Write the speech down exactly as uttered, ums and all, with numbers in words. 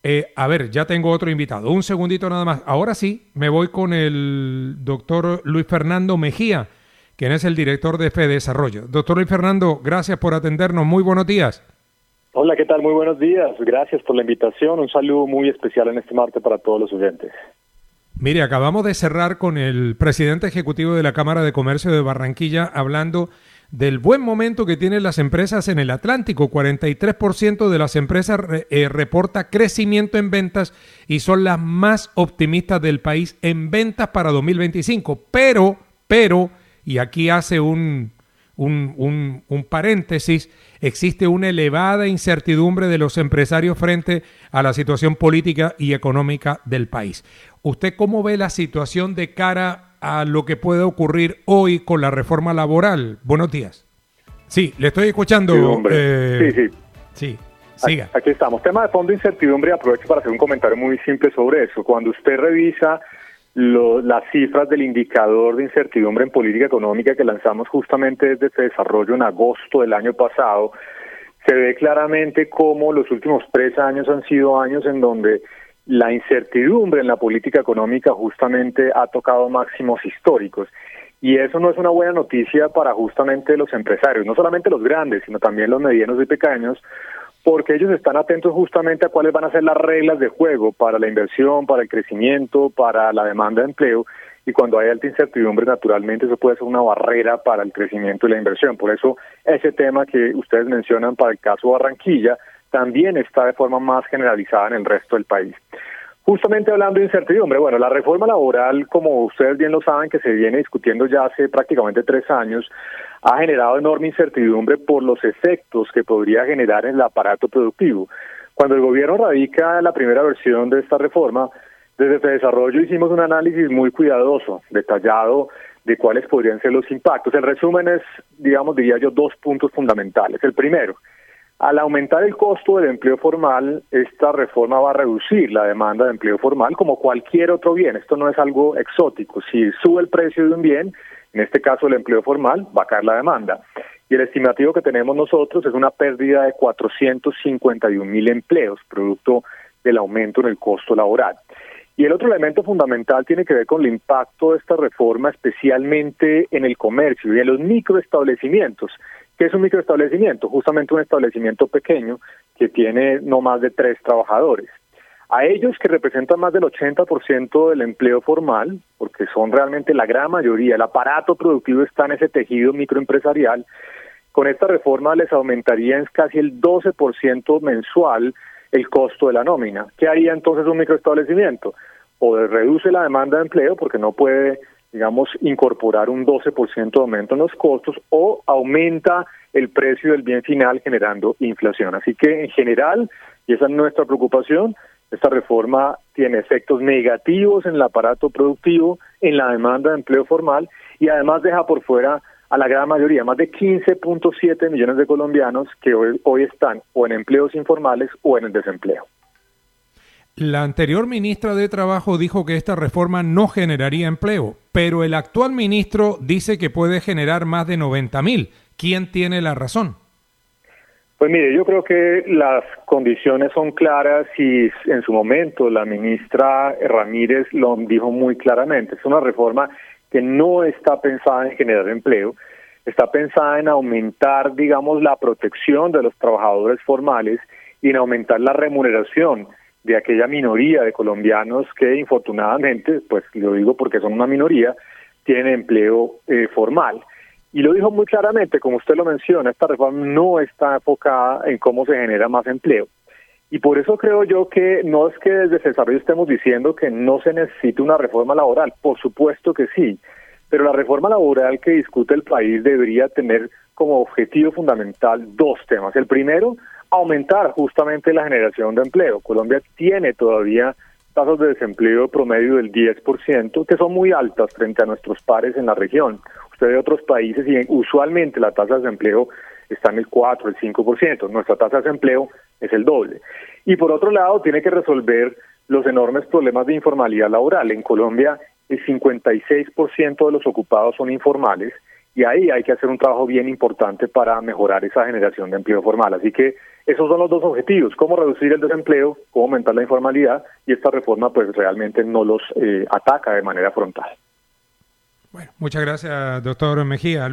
Eh, a ver, ya tengo otro invitado. Un segundito nada más. Ahora sí, me voy con el doctor Luis Fernando Mejía, quien es el director de Fede Desarrollo. Doctor Luis Fernando, gracias por atendernos. Muy buenos días. Hola, ¿qué tal? Muy buenos días. Gracias por la invitación. Un saludo muy especial en este martes para todos los oyentes. Mire, acabamos de cerrar con el presidente ejecutivo de la Cámara de Comercio de Barranquilla hablando del buen momento que tienen las empresas en el Atlántico. cuarenta y tres por ciento de las empresas eh, reporta crecimiento en ventas y son las más optimistas del país en ventas para dos mil veinticinco. Pero, pero, y aquí hace un, un, un, un paréntesis, existe una elevada incertidumbre de los empresarios frente a la situación política y económica del país. ¿Usted cómo ve la situación de cara a lo que puede ocurrir hoy con la reforma laboral? Buenos días. Sí, le estoy escuchando. Sí, hombre. Eh, sí, sí. Sí, siga. Aquí estamos. Tema de fondo, incertidumbre. Aprovecho para hacer un comentario muy simple sobre eso. Cuando usted revisa lo, las cifras del indicador de incertidumbre en política económica que lanzamos justamente desde este desarrollo en agosto del año pasado, se ve claramente cómo los últimos tres años han sido años en donde la incertidumbre en la política económica justamente ha tocado máximos históricos. Y eso no es una buena noticia para justamente los empresarios, no solamente los grandes, sino también los medianos y pequeños, porque ellos están atentos justamente a cuáles van a ser las reglas de juego para la inversión, para el crecimiento, para la demanda de empleo. Y cuando hay alta incertidumbre, naturalmente eso puede ser una barrera para el crecimiento y la inversión. Por eso ese tema que ustedes mencionan para el caso Barranquilla también está de forma más generalizada en el resto del país. Justamente hablando de incertidumbre, bueno, la reforma laboral, como ustedes bien lo saben, que se viene discutiendo ya hace prácticamente tres años, ha generado enorme incertidumbre por los efectos que podría generar en el aparato productivo. Cuando el gobierno radica la primera versión de esta reforma, desde Fede Desarrollo hicimos un análisis muy cuidadoso, detallado, de cuáles podrían ser los impactos. El resumen es, digamos, diría yo, dos puntos fundamentales. El primero, al aumentar el costo del empleo formal, esta reforma va a reducir la demanda de empleo formal como cualquier otro bien. Esto no es algo exótico. Si sube el precio de un bien, en este caso el empleo formal, va a caer la demanda. Y el estimativo que tenemos nosotros es una pérdida de cuatrocientos cincuenta y un mil empleos, producto del aumento en el costo laboral. Y el otro elemento fundamental tiene que ver con el impacto de esta reforma, especialmente en el comercio y en los microestablecimientos. ¿Qué es un microestablecimiento? Justamente un establecimiento pequeño que tiene no más de tres trabajadores. A ellos, que representan más del ochenta por ciento del empleo formal, porque son realmente la gran mayoría, el aparato productivo está en ese tejido microempresarial, con esta reforma les aumentaría en casi el doce por ciento mensual el costo de la nómina. ¿Qué haría entonces un microestablecimiento? O reduce la demanda de empleo porque no puede, digamos, incorporar un doce por ciento de aumento en los costos, o aumenta el precio del bien final generando inflación. Así que en general, y esa es nuestra preocupación, esta reforma tiene efectos negativos en el aparato productivo, en la demanda de empleo formal, y además deja por fuera a la gran mayoría, más de quince punto siete millones de colombianos que hoy, hoy están o en empleos informales o en el desempleo. La anterior ministra de Trabajo dijo que esta reforma no generaría empleo, pero el actual ministro dice que puede generar más de noventa mil. ¿Quién tiene la razón? Pues mire, yo creo que las condiciones son claras y en su momento la ministra Ramírez lo dijo muy claramente. Es una reforma que no está pensada en generar empleo, está pensada en aumentar, digamos, la protección de los trabajadores formales y en aumentar la remuneración de aquella minoría de colombianos que infortunadamente, pues lo digo porque son una minoría, tienen empleo eh, formal. Y lo dijo muy claramente, como usted lo menciona, esta reforma no está enfocada en cómo se genera más empleo. Y por eso creo yo que no es que desde Desarrollo estemos diciendo que no se necesite una reforma laboral, por supuesto que sí, pero la reforma laboral que discute el país debería tener como objetivo fundamental dos temas. El primero, aumentar justamente la generación de empleo. Colombia tiene todavía tasas de desempleo promedio del diez por ciento, que son muy altas frente a nuestros pares en la región. Usted ve otros países y usualmente la tasa de desempleo está en el cuatro, el cinco por ciento. Nuestra tasa de desempleo es el doble. Y por otro lado, tiene que resolver los enormes problemas de informalidad laboral. En Colombia, el cincuenta y seis por ciento de los ocupados son informales y ahí hay que hacer un trabajo bien importante para mejorar esa generación de empleo formal. Así que esos son los dos objetivos, cómo reducir el desempleo, cómo aumentar la informalidad, y esta reforma pues realmente no los eh, ataca de manera frontal. Bueno, muchas gracias, doctor Mejía.